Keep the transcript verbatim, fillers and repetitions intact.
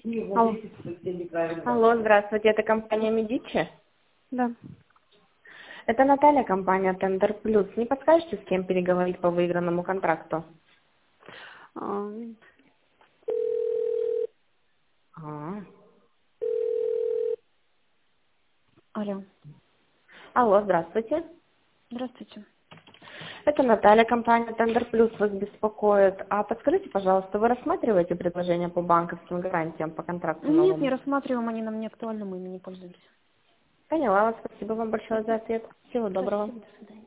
Алло. Алло, здравствуйте, это компания Медичи? Да. Это Наталья, компания Тендер Плюс. Не подскажете, с кем переговорить по выигранному контракту? А, А. Алло. Алло, здравствуйте. Здравствуйте. Это Наталья, компания Тендер Плюс вас беспокоит. А подскажите, пожалуйста, вы рассматриваете предложения по банковским гарантиям по контракту Нет, не новому? рассматриваем, они нам не актуальны, мы ими не пользуемся. Поняла вас. Спасибо вам большое за ответ. Всего доброго. Спасибо, до свидания.